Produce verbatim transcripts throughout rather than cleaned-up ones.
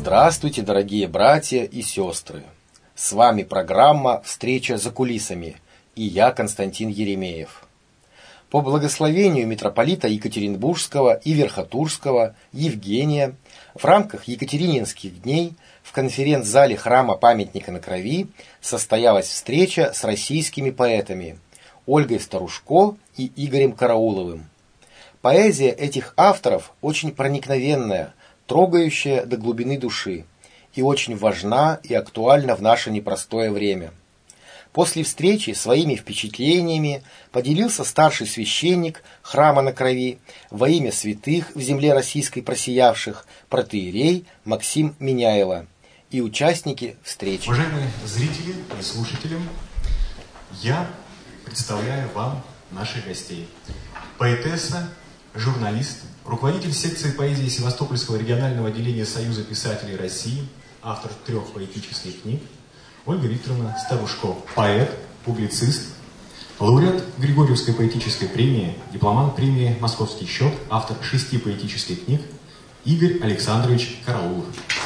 Здравствуйте, дорогие братья и сестры! С вами программа «Встреча за кулисами» и я, Константин Еремеев. По благословению митрополита Екатеринбургского и Верхотурского Евгения в рамках Екатерининских дней в конференц-зале храма Памятника на Крови состоялась встреча с российскими поэтами Ольгой Старушко и Игорем Карауловым. Поэзия этих авторов очень проникновенная, трогающая до глубины души и очень важна и актуальна в наше непростое время. После встречи своими впечатлениями поделился старший священник храма на Крови во имя святых в земле российской просиявших протоиерей Максим Меняйло и участники встречи. Уважаемые зрители и слушатели, я представляю вам наших гостей. Поэтесса, журналист, руководитель секции поэзии Севастопольского регионального отделения Союза писателей России, автор трех поэтических книг, Ольга Викторовна Старушко, поэт, публицист, лауреат Григорьевской поэтической премии, дипломант премии «Московский счет», автор шести поэтических книг, Игорь Александрович Караулов.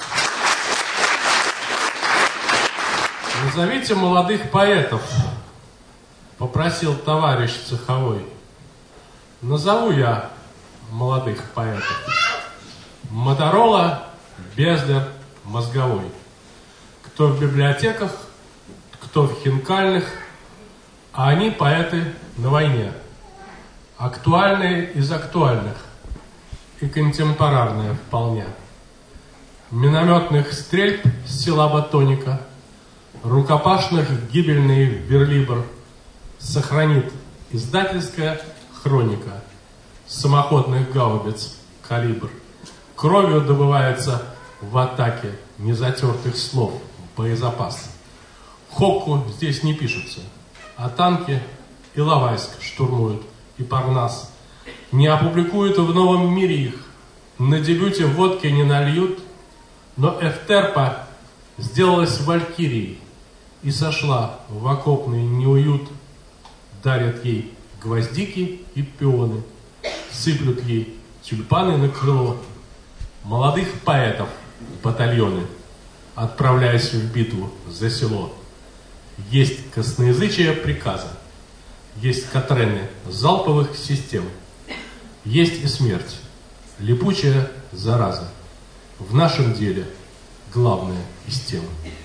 Назовите молодых поэтов, попросил товарищ цеховой. Назову я молодых поэтов. Моторола, Безлер, Мозговой. Кто в библиотеках, кто в хинкальных, а они поэты на войне. Актуальные из актуальных и контемпорарные вполне. Минометных стрельб силаба тоника, рукопашных гибельный верлибр сохранит издательская хроника. Самоходных гаубиц калибр. Кровью добывается в атаке незатертых слов боезапас. Хокку здесь не пишутся, а танки Иловайск штурмуют и Парнас. Не опубликуют в новом мире их, на дебюте водки не нальют, но Эфтерпа сделалась валькирией и сошла в окопный неуют. Дарят ей гвоздики и пионы, сыплют ей тюльпаны на крыло. Молодых поэтов батальоны, отправляясь в битву за село. Есть косноязычие приказа, есть катрены залповых систем, есть и смерть, липучая зараза. В нашем деле главное из тем.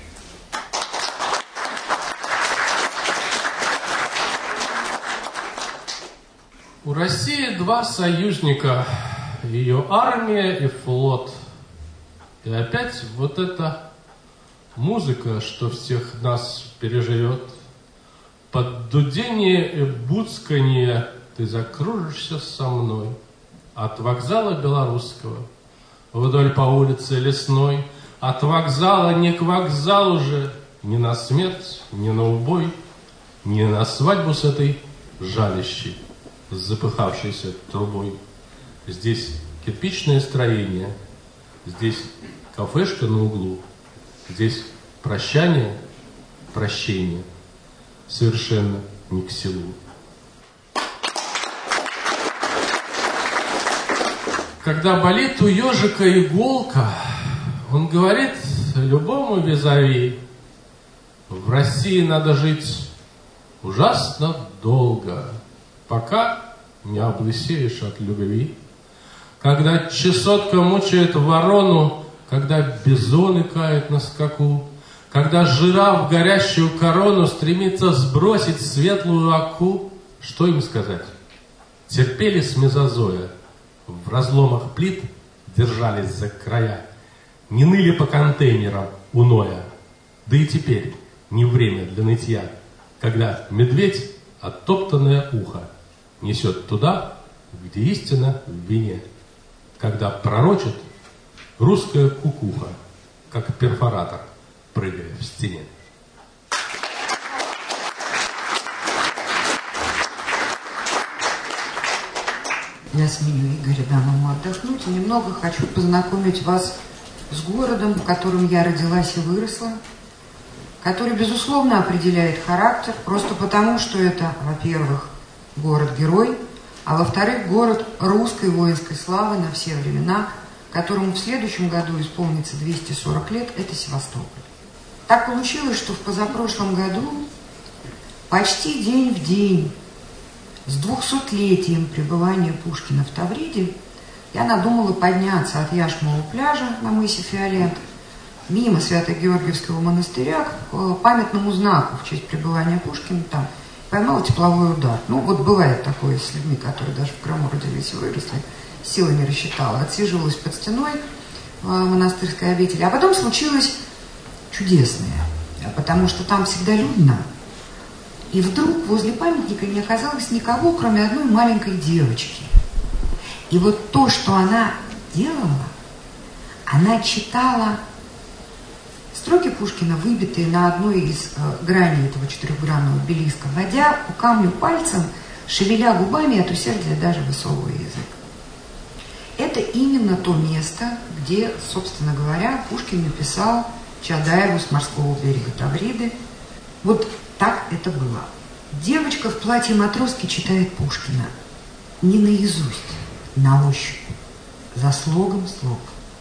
У России два союзника, ее армия и флот. И опять вот эта музыка, что всех нас переживет. Под дудение и буцканье ты закружишься со мной. От вокзала Белорусского вдоль по улице Лесной. От вокзала не к вокзалу же, ни на смерть, ни на убой, ни на свадьбу с этой жалящей, с запыхавшейся трубой. Здесь кирпичное строение, здесь кафешка на углу, здесь прощание, прощение совершенно не к селу. Когда болит у ежика иголка, он говорит любому визави: в России надо жить ужасно долго, пока не облысеешь от любви. Когда чесотка мучает ворону, когда бизоны кают на скаку, когда жираф горящую корону стремится сбросить светлую оку, что им сказать? Терпели с мезозоя, в разломах плит держались за края, не ныли по контейнерам у Ноя. Да и теперь не время для нытья, когда медведь оттоптанное ухо несет туда, где истина в вине, когда пророчит русская кукуха, как перфоратор, прыгая в стене. Я сменю Игоря, дам ему отдохнуть, и немного хочу познакомить вас с городом, в котором я родилась и выросла, который, безусловно, определяет характер, просто потому, что это, во-первых, город-герой, а во-вторых, город русской воинской славы на все времена, которому в следующем году исполнится двести сорок лет, это Севастополь. Так получилось, что в позапрошлом году почти день в день с двухсотлетием пребывания Пушкина в Тавриде я надумала подняться от Яшмового пляжа на мысе Фиолент мимо Свято-Георгиевского монастыря к памятному знаку в честь пребывания Пушкина там. Поймала тепловой удар. Ну, вот бывает такое с людьми, которые даже в Крыму родились и выросли, силы не рассчитала. Отсиживалась под стеной в монастырской обители. А потом случилось чудесное, потому что там всегда людно. И вдруг возле памятника не оказалось никого, кроме одной маленькой девочки. И вот то, что она делала, она читала строки Пушкина, выбитые на одной из э, граней этого четырехгранного обелиска, водя по камню пальцем, шевеля губами, от усердия даже высовывая язык. Это именно то место, где, собственно говоря, Пушкин написал Чаадаеву с морского берега Тавриды. Вот так это было. Девочка в платье матроски читает Пушкина. Не наизусть, на ощупь, за слогом слог.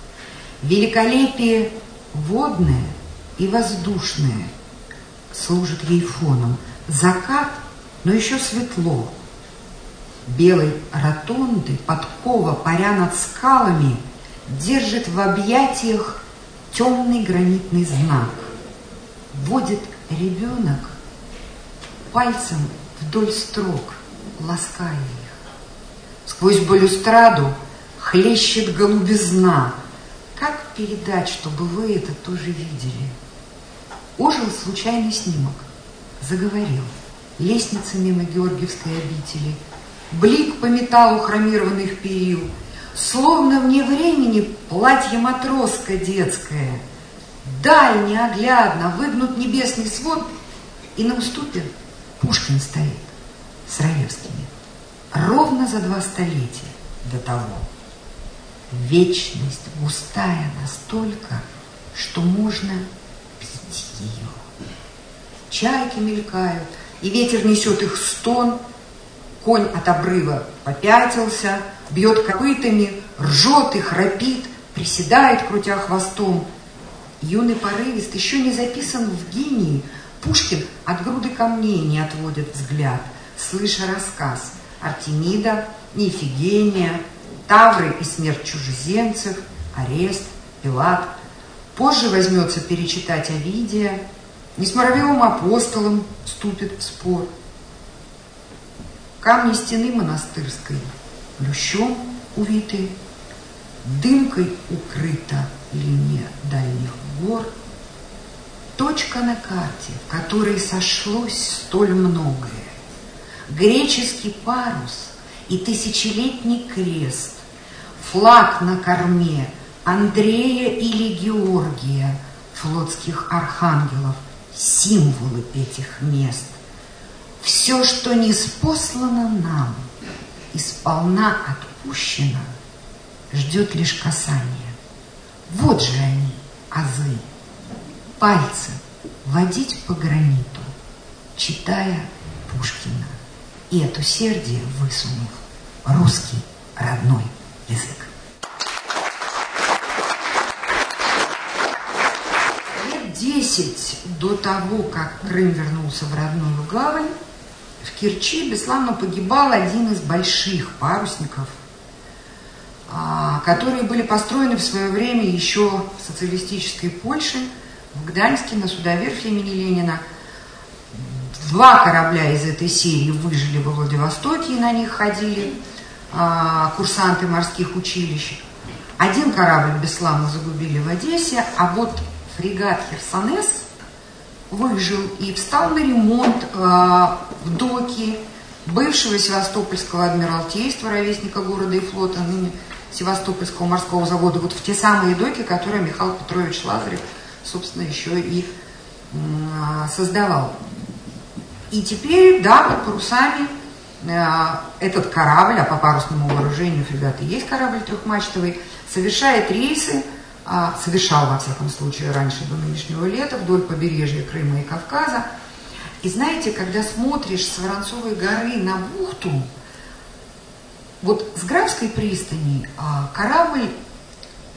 Великолепие водное и воздушное служит ей фоном. Закат, но еще светло. Белой ротонды подкова, паря над скалами, держит в объятиях темный гранитный знак. Водит ребенок пальцем вдоль строк, лаская их. Сквозь балюстраду хлещет голубизна. Как передать, чтобы вы это тоже видели? Ожил случайный снимок. Заговорил. Лестница мимо Георгиевской обители. Блик по металлу хромированных перил. Словно вне времени платье матроска детское. Даль неоглядно, выгнут небесный свод, и на уступе Пушкин стоит с Раевскими. Ровно за два столетия до того. Вечность густая настолько, что можно пить ее. Чайки мелькают, и ветер несет их стон. Конь от обрыва попятился, бьет копытами, ржет и храпит, приседает, крутя хвостом. Юный порывист еще не записан в гении. Пушкин от груды камней не отводит взгляд, слыша рассказ Артемида, Ифигения, Тавры и смерть чужеземцев, арест, Пилат. Позже возьмется перечитать Овидия, не с Муравьевым апостолом вступит в спор. Камни стены монастырской плющом увиты, дымкой укрыта линия дальних гор. Точка на карте, в которой сошлось столь многое. Греческий парус и тысячелетний крест, флаг на корме Андрея или Георгия, флотских архангелов, символы этих мест. Все, что ниспослано нам, исполна отпущено, ждет лишь касания. Вот же они, азы. Пальцем водить по граниту, читая Пушкина, и от усердия высунув русский родной язык. Лет десять до того, как Крым вернулся в родную гавань, в Керчи бесславно погибал один из больших парусников, которые были построены в свое время еще в социалистической Польше, в Гданьске, на судоверфи имени Ленина. Два корабля из этой серии выжили во Владивостоке, и на них ходили а, курсанты морских училищ. Один корабль бесславно загубили в Одессе, а вот фрегат «Херсонес» выжил и встал на ремонт а, в доки бывшего Севастопольского адмиралтейства, ровесника города и флота, ныне Севастопольского морского завода, вот в те самые доки, которые Михаил Петрович Лазарев, собственно, еще и а, создавал. И теперь, да, под парусами э, этот корабль, а по парусному вооружению фрегаты есть корабль трехмачтовый, совершает рейсы, э, совершал, во всяком случае, раньше до нынешнего лета, вдоль побережья Крыма и Кавказа. И знаете, когда смотришь с Воронцовой горы на бухту, вот с Графской пристани э, корабль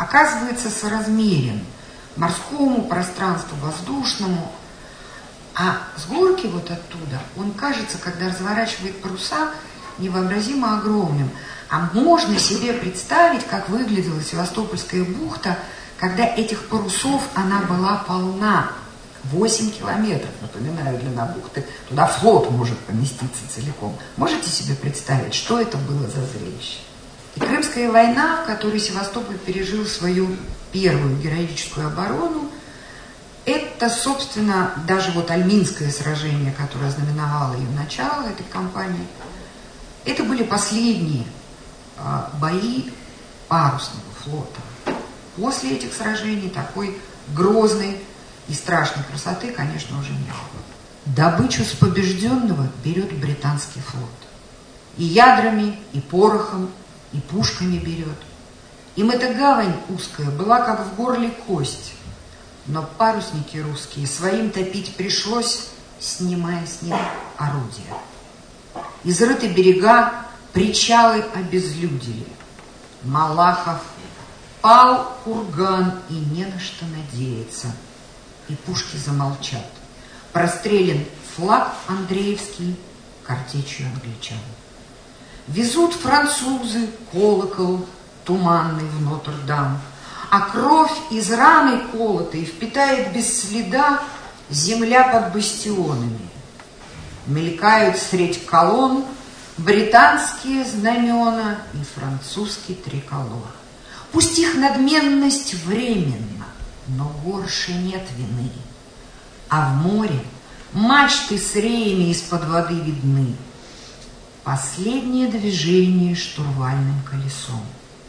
оказывается соразмерен морскому пространству, воздушному. А с горки вот оттуда он кажется, когда разворачивает паруса, невообразимо огромным. А можно себе представить, как выглядела Севастопольская бухта, когда этих парусов она была полна. восемь километров, напоминаю, длина бухты. Туда флот может поместиться целиком. Можете себе представить, что это было за зрелище? И Крымская война, в которой Севастополь пережил свою первую героическую оборону, это, собственно, даже вот Альминское сражение, которое знаменовало ее начало, этой кампании, это были последние а, бои парусного флота. После этих сражений такой грозной и страшной красоты, конечно, уже не было. Добычу с побежденного берет британский флот. И ядрами, и порохом, и пушками берет. Им эта гавань узкая была как в горле кость. Но парусники русские своим топить пришлось, снимая с них орудия. Изрыты берега, причалы обезлюдили. Малахов пал курган, и не на что надеяться. И пушки замолчат. Прострелен флаг Андреевский картечью англичан. Везут французы колокол туманный в Нотр-Дам, а кровь из раны колотой впитает без следа земля под бастионами. Мелькают средь колонн британские знамена и французский триколор. Пусть их надменность временна, но горше нет вины. А в море мачты с реями из-под воды видны. Последнее движение штурвальным колесом.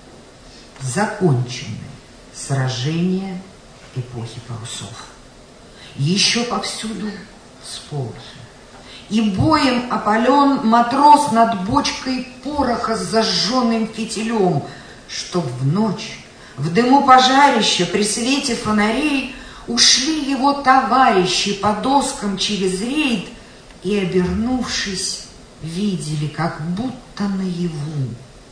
Закончены сражения эпохи парусов. Еще повсюду сполохи. И боем опален матрос над бочкой пороха с зажженным фитилем, чтоб в ночь, в дыму пожарища, при свете фонарей ушли его товарищи по доскам через рейд и, обернувшись, видели, как будто наяву,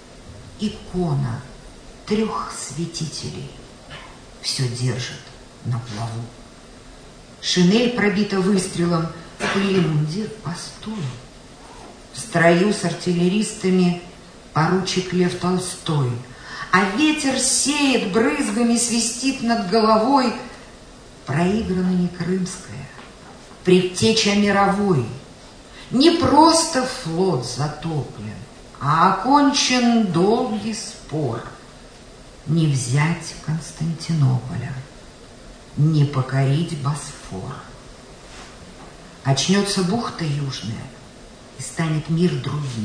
икона трех святителей все держит на плаву. Шинель пробита выстрелом, в пыли мундир постой. В строю с артиллеристами поручик Лев Толстой, а ветер сеет брызгами, свистит над головой. Проиграна не крымская, предтеча мировой. Не просто флот затоплен, а окончен долгий спор. Не взять Константинополя, не покорить Босфор. Очнется бухта южная, и станет мир другим.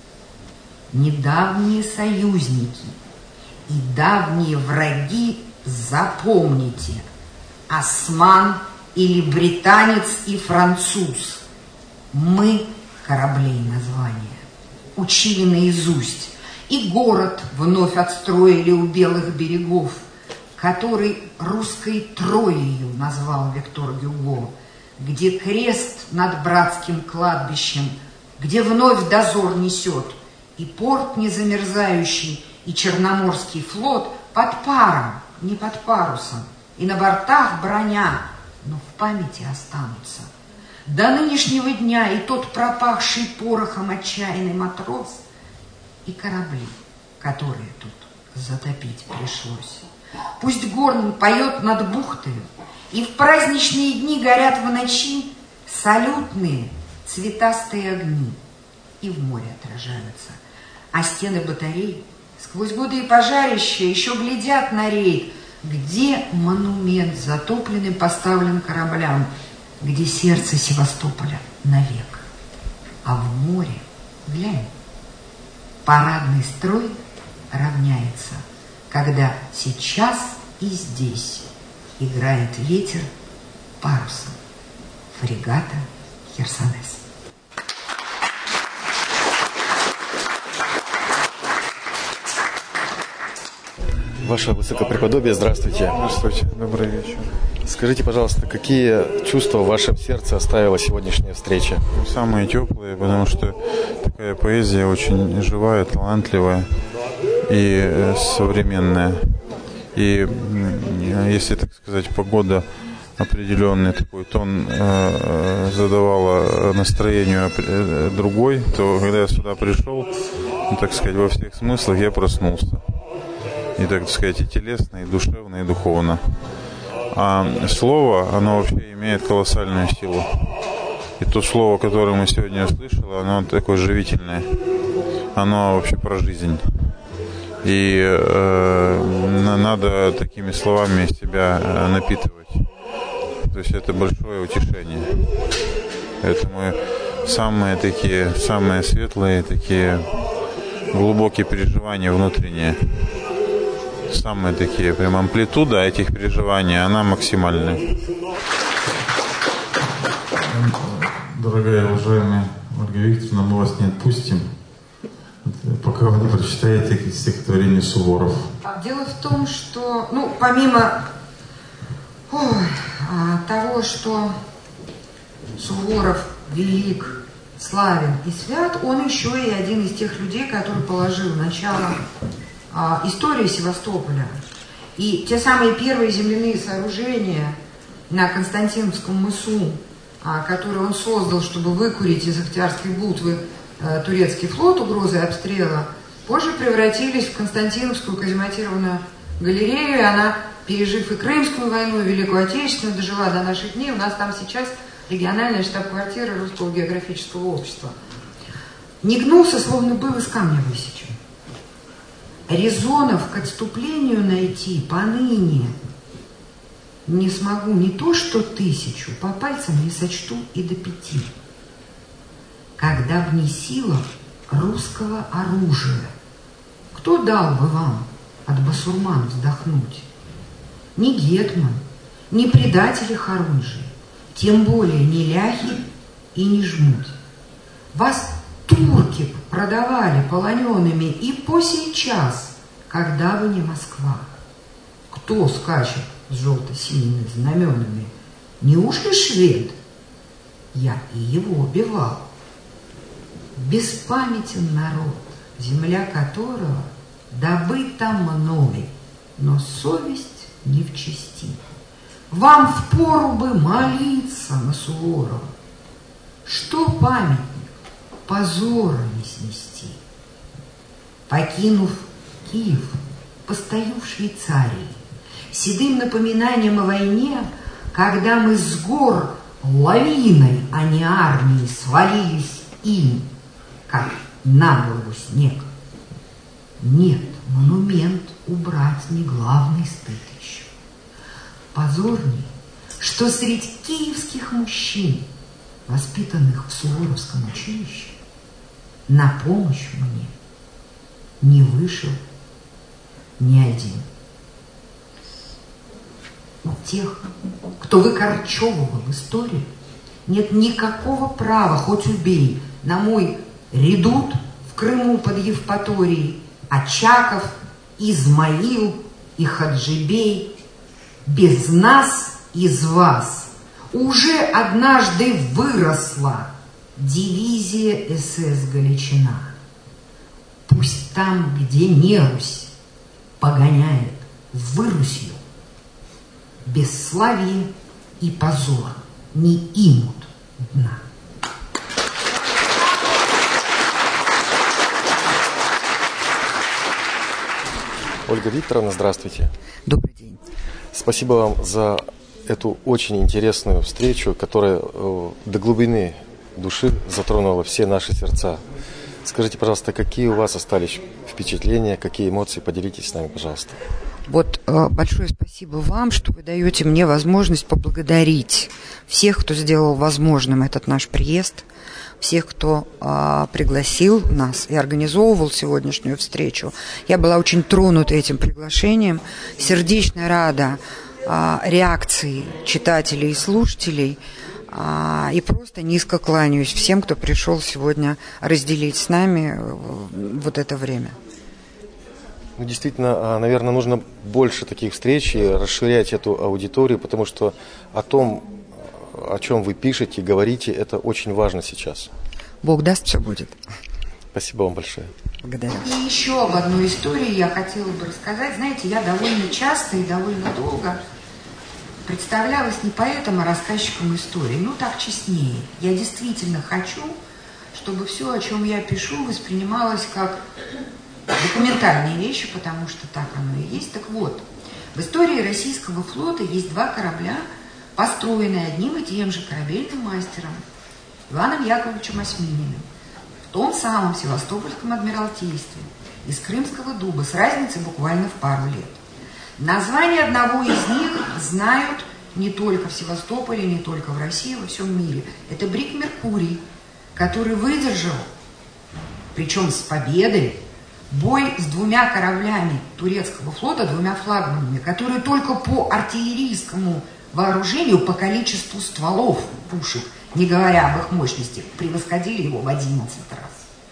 Недавние союзники и давние враги запомните: осман или британец и француз. Мы кораблей названия учили наизусть, и город вновь отстроили у белых берегов, который русской Троею назвал Виктор Гюго, где крест над братским кладбищем, где вновь дозор несет, и порт незамерзающий, и Черноморский флот под паром, не под парусом, и на бортах броня, но в памяти останутся. До нынешнего дня и тот пропахший порохом отчаянный матрос, и корабли, которые тут затопить пришлось. Пусть горн поет над бухтою, и в праздничные дни горят в ночи салютные цветастые огни, и в море отражаются. А стены батарей сквозь годы и пожарища еще глядят на рейд, где монумент затопленным поставлен кораблям, где сердце Севастополя навек. А в море, глянь, парадный строй равняется, когда сейчас и здесь играет ветер парусом фрегата Херсонес. Ваше Высокопреподобие, здравствуйте. Здравствуйте, добрый вечер. Скажите, пожалуйста, какие чувства в вашем сердце оставила сегодняшняя встреча? Самые теплые, потому что такая поэзия очень живая, талантливая и современная. И если, так сказать, погода определенный такой тон э, задавала настроению другой, то когда я сюда пришел, ну, так сказать, во всех смыслах я проснулся. И, так сказать, и телесно, и душевно, и духовно. А слово, оно вообще имеет колоссальную силу. И то слово, которое мы сегодня услышали, оно такое живительное. Оно вообще про жизнь. И э, надо такими словами себя напитывать. То есть это большое утешение. Это мы самые такие, самые светлые, такие глубокие переживания внутренние. Самые такие, прям амплитуда этих переживаний, она максимальная. Дорогая, уважаемая Ольга Викторовна, мы вас не отпустим, пока вы не прочитаете стихотворение Суворов. Дело в том, что, ну, помимо ой, того, что Суворов велик, славен и свят, он еще и один из тех людей, который положил начало а, истории Севастополя. И те самые первые земляные сооружения на Константиновском мысу, а, которые он создал, чтобы выкурить из Октябрьской бутвы а, турецкий флот угрозой обстрела, позже превратились в Константиновскую казематированную галерею, и она, пережив и Крымскую войну, и Великую Отечественную, дожила до наших дней. У нас там сейчас региональная штаб-квартира Русского географического общества. Не гнулся, словно был из камня высечен. Резонов к отступлению найти поныне не смогу не то что тысячу, по пальцам не сочту и до пяти. Когда б не сила русского оружия, кто дал бы вам от басурман вздохнуть? Ни гетман, ни предатели Хорунжии, тем более не ляхи и не жмуть. Вас турки продавали полоненными и по сей час, когда вы не Москва. Кто скачет с желто-синими знаменами? Неужели швед? Я и его убивал. Беспамятен народ, земля которого добыта мной, но совесть не в чести. Вам впору бы молиться на Суворова, что памятник позора не снести. Покинув Киев, постою в Швейцарии, седым напоминанием о войне, когда мы с гор лавиной, а не армией, свалились им, как на голову снег. Нет, монумент убрать не главный стыд еще. Позорней, что среди киевских мужчин, воспитанных в Суворовском училище, на помощь мне не вышел ни один. У тех, кто выкорчевывал историю, нет никакого права, хоть убей, на мой редут в Крыму под Евпаторией, Очаков, Измаил и Хаджибей. Без нас, из вас, уже однажды выросла дивизия СС Галичина. Пусть там, где не Русь, погоняет вырусью, бесславие и позор не имут дна. Ольга Викторовна, здравствуйте. Добрый день. Спасибо вам за эту очень интересную встречу, которая э, до глубины души затронула все наши сердца. Скажите, пожалуйста, какие у вас остались впечатления, какие эмоции? Поделитесь с нами, пожалуйста. Вот э, большое спасибо вам, что вы даете мне возможность поблагодарить всех, кто сделал возможным этот наш приезд, всех, кто э, пригласил нас и организовывал сегодняшнюю встречу. Я была очень тронута этим приглашением, сердечно рада э, реакции читателей и слушателей, э, и просто низко кланяюсь всем, кто пришел сегодня разделить с нами вот это время. Ну, действительно, наверное, нужно больше таких встреч и расширять эту аудиторию, потому что о том, о чем вы пишете, говорите, это очень важно сейчас. Бог даст, все будет. Спасибо вам большое. Благодарю. И еще об одной истории я хотела бы рассказать. Знаете, я довольно часто и довольно долго представлялась не поэтом, а рассказчиком истории. Ну, так честнее. Я действительно хочу, чтобы все, о чем я пишу, воспринималось как документальные вещи, потому что так оно и есть. Так вот, в истории российского флота есть два корабля, построенные одним и тем же корабельным мастером Иваном Яковлевичем Осьмининым в том самом Севастопольском адмиралтействе из Крымского дуба с разницей буквально в пару лет. Название одного из них знают не только в Севастополе, не только в России, во всем мире. Это бриг «Меркурий», который выдержал, причем с победой, бой с двумя кораблями турецкого флота, двумя флагманами, которые только по артиллерийскому вооружению, по количеству стволов пушек, не говоря об их мощности, превосходили его в одиннадцать раз.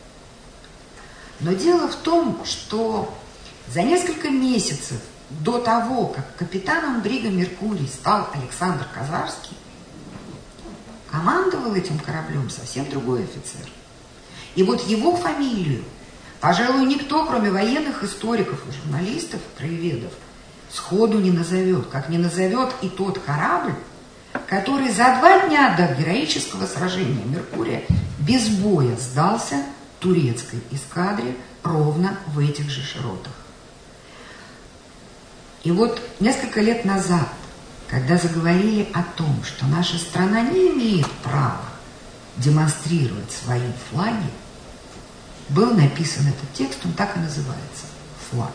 Но дело в том, что за несколько месяцев до того, как капитаном брига «Меркурий» стал Александр Казарский, командовал этим кораблем совсем другой офицер. И вот его фамилию, пожалуй, никто, кроме военных историков и журналистов, краеведов, сходу не назовет, как не назовет и тот корабль, который за два дня до героического сражения «Меркурия» без боя сдался турецкой эскадре ровно в этих же широтах. И вот несколько лет назад, когда заговорили о том, что наша страна не имеет права демонстрировать свои флаги, был написан этот текст, он так и называется – «Флаг».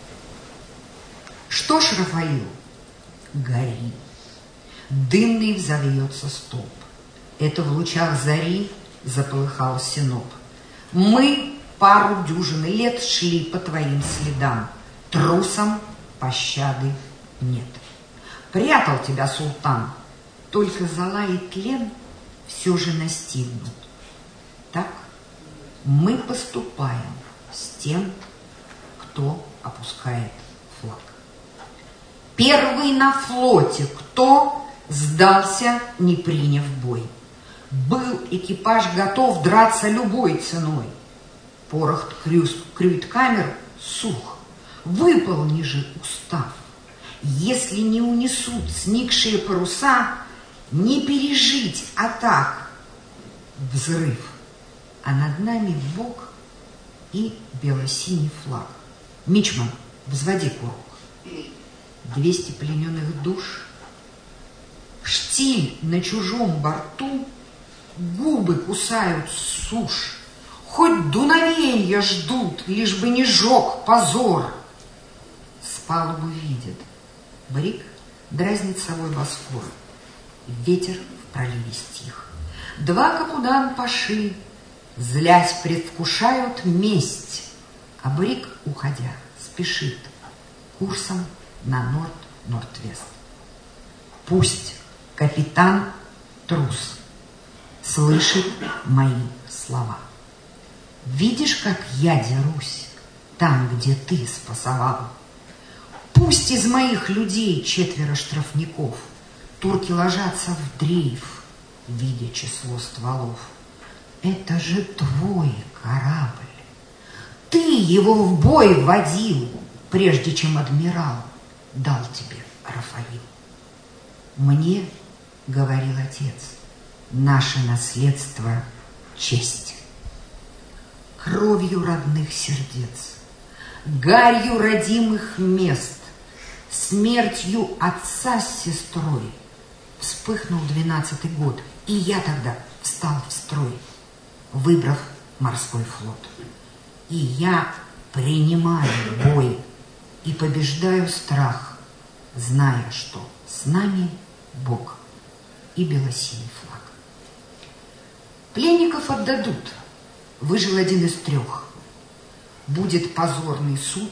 Что ж, Рафаил, гори, дымный взовьется столб. Это в лучах зари заполыхал синоп. Мы пару дюжины лет шли по твоим следам, трусам пощады нет. Прятал тебя султан, только зола и тлен все же настигнут. Так мы поступаем с тем, кто опускает флаг. Первый на флоте, кто сдался, не приняв бой. Был экипаж готов драться любой ценой. Порох крюит-камер сух. Выполни же устав. Если не унесут сникшие паруса, не пережить атак. Взрыв. А над нами Бог и бело-синий флаг. Мичман, взводи курок. Двести плененных душ. Штиль на чужом борту, губы кусают сушь. Хоть дуновенья ждут, лишь бы не жег позор. С палубы видят. Бриг дразнит собой Босфор. Ветер в проливе стих. Два капудан-паши, злясь, предвкушают месть. А бриг, уходя, спешит курсом на норд-норд-вест. Пусть капитан трус слышит мои слова. Видишь, как я дерусь там, где ты спасовал? Пусть из моих людей четверо штрафников турки ложатся в дрейф, видя число стволов. Это же твой корабль. Ты его в бой водил, прежде чем адмирал дал тебе Рафаил. Мне, говорил отец, наше наследство — честь. Кровью родных сердец, гарью родимых мест, смертью отца с сестрой вспыхнул двенадцатый год, и я тогда встал в строй, выбрав морской флот. И я принимаю бой и побеждаю страх, зная, что с нами Бог и бело-синий флаг. Пленников отдадут. Выжил один из трех. Будет позорный суд,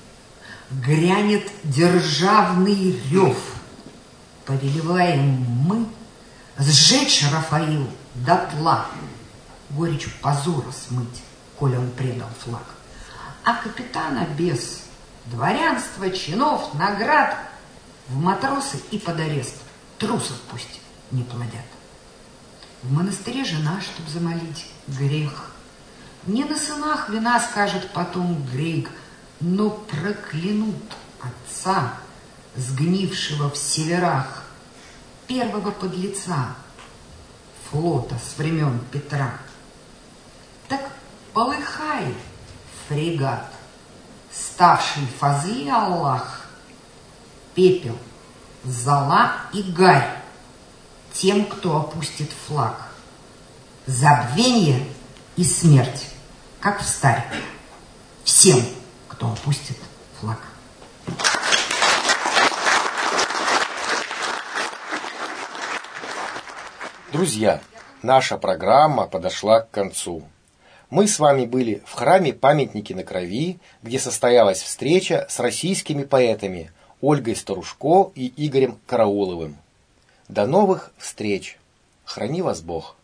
грянет державный рев. Повелеваем мы сжечь Рафаил дотла, горечь позора смыть, коль он предал флаг. А капитана без дворянства, чинов, наград в матросы и под арест. Трусов пусть не плодят. В монастыре жена, чтоб замолить грех. Не на сынах вина, скажет потом Грейг, но проклянут отца, сгнившего в северах, первого подлеца флота с времен Петра. Так полыхай, фрегат, ставший фазы Аллах, пепел, зола и гарь тем, кто опустит флаг. Забвенье и смерть, как встарь, всем, кто опустит флаг. Друзья, наша программа подошла к концу. Мы с вами были в храме «Памятники на крови», где состоялась встреча с российскими поэтами Ольгой Старушко и Игорем Карауловым. До новых встреч! Храни вас Бог!